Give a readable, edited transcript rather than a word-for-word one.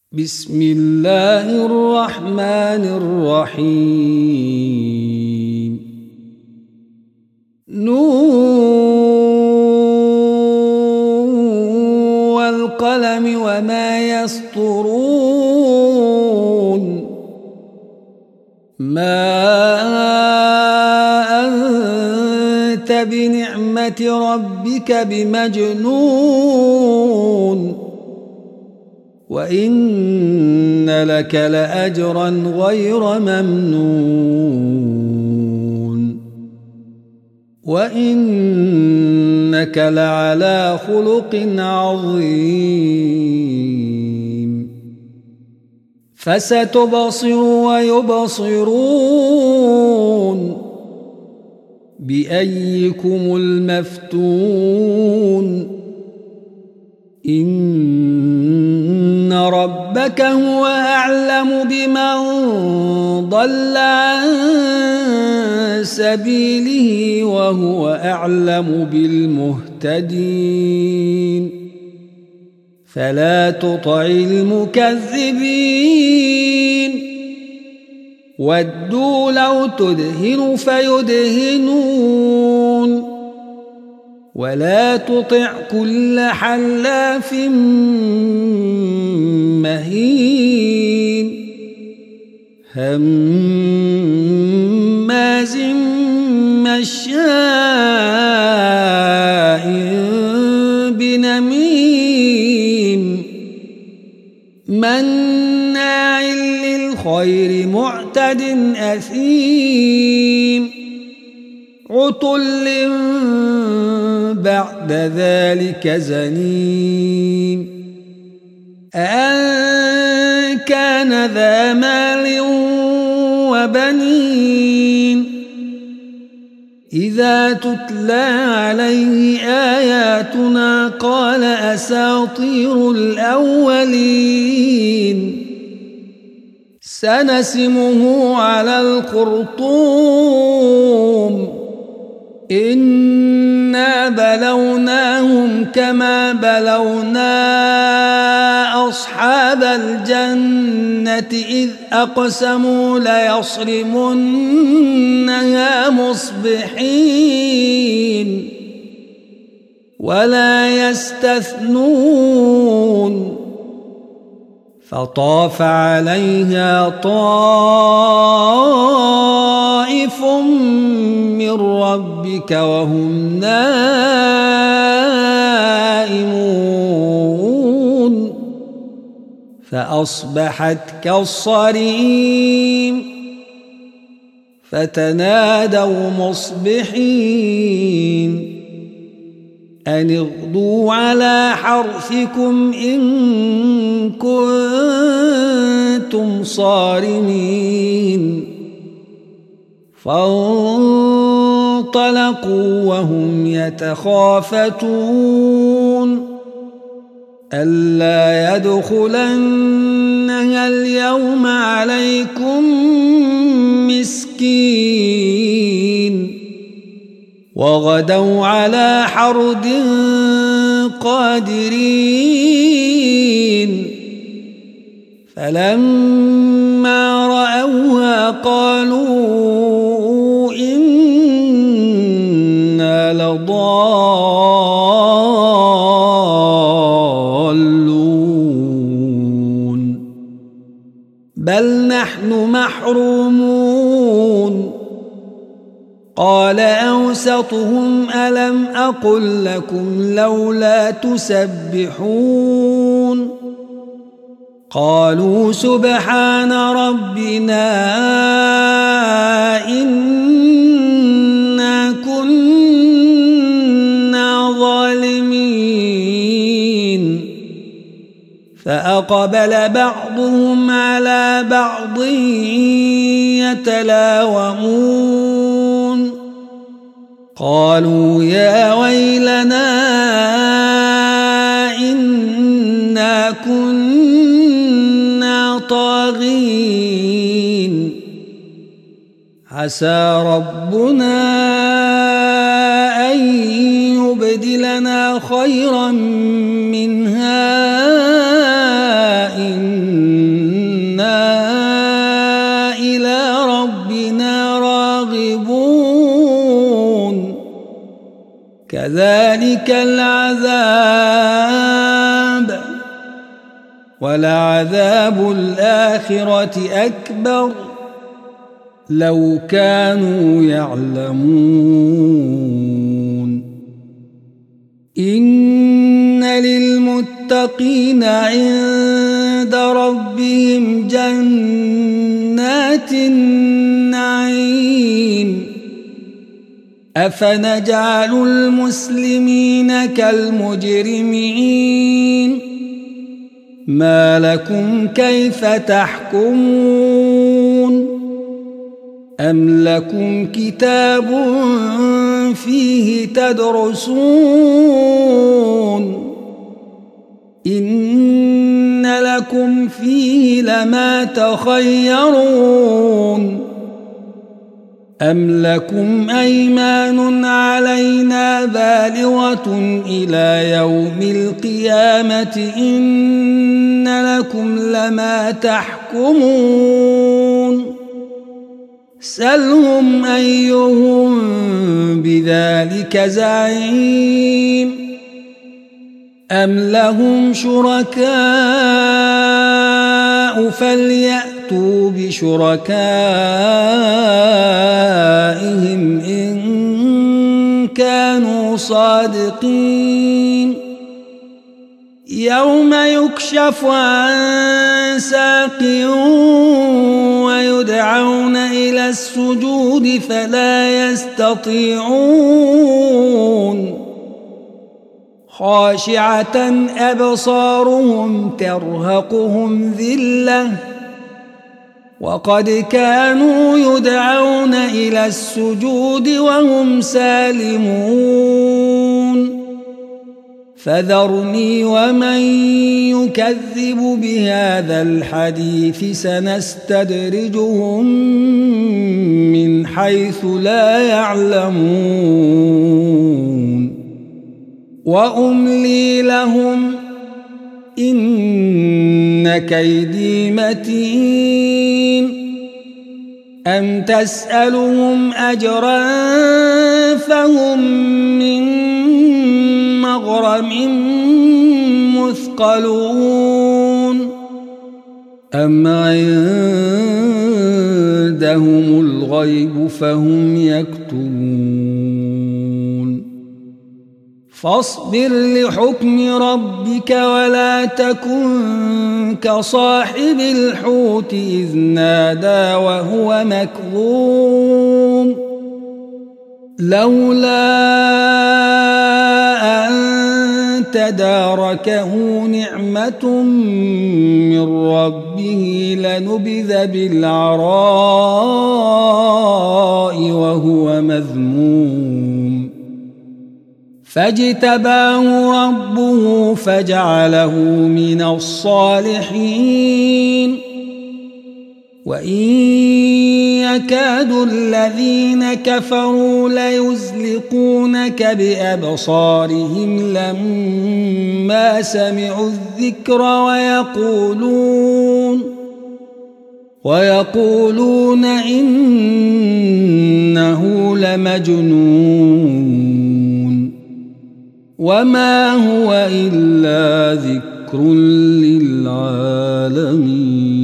بسم الله الرحمن الرحيم والقلم وما يسطرون ما أنت بنعمة ربك بمجنون وإن لك لأجرا غير ممنون وإنك لعلى خلق عظيم فستبصر ويبصرون بأيكم المفتون إن ربك هو أعلم بمن ضل عن سبيله وهو أعلم بالمهتدين فلا تطع المكذبين ودوا لو تدهن فيدهنون ولا تطع كل حلاف مهين هماز مشاء بنميم مناع للخير معتد أثيم عتل بعد ذلك زنيم أن كان ذا مال وبنين إذا تتلى عليه آياتنا قال أساطير الأولين سنسمه على الخرطوم إنا بلوناهم كما بلونا أصحاب الجنة إذ أقسموا ليصرمنها مصبحين ولا يستثنون فطاف عليها طائف من ربك وهم نائمون فأصبحت كالصريم فتنادوا مصبحين أن اغدوا على حرثكم إن كنتم صارمين فانطلقوا وهم يتخافتون ألا يدخلنها اليوم عليكم مسكين وغدوا على حرد قادرين فلما رأوها قالوا إنا لضالون بل نحن محرومون قال أوسطهم ألم أقل لكم لولا تسبحون قالوا سبحان ربنا إنا كنا ظالمين فأقبل بعضهم على بعض يتلاومون قالوا يا ويلنا إنا كنا طاغين عسى ربنا أن يبدلنا خيرا منها إنا فذلك العذاب ولعذاب الآخرة أكبر لو كانوا يعلمون إن للمتقين عند ربهم جنات النعيم أفنجعل المسلمين كالمجرمين ما لكم كيف تحكمون أم لكم كتاب فيه تدرسون إن لكم فيه لما تخيرون أم لكم أيمان علينا بالغة إلى يوم القيامة إن لكم لما تحكمون سلهم أيهم بذلك زعيم أم لهم شركاء فليأتوا بشركائهم إن كانوا صادقين يوم يكشف عن ساق ويدعون إلى السجود فلا يستطيعون خاشعة أبصارهم ترهقهم ذلة وقد كانوا يدعون إلى السجود وهم سالمون فذرني ومن يكذب بهذا الحديث سنستدرجهم من حيث لا يعلمون وأملي لهم إن كيدي متين أم تسألهم أجرا فهم من مغرم مثقلون أم عندهم الغيب فهم يكتبون فاصبر لحكم ربك ولا تكن كصاحب الحوت إذ نادى وهو مكظوم لولا أن تداركه نعمة من ربه لنبذ بالعراء وهو مذموم فاجتباه ربه فجعله من الصالحين وإن يكاد الذين كفروا ليزلقونك بأبصارهم لما سمعوا الذكر ويقولون إنه لمجنون وما هو إلا ذكر للعالمين.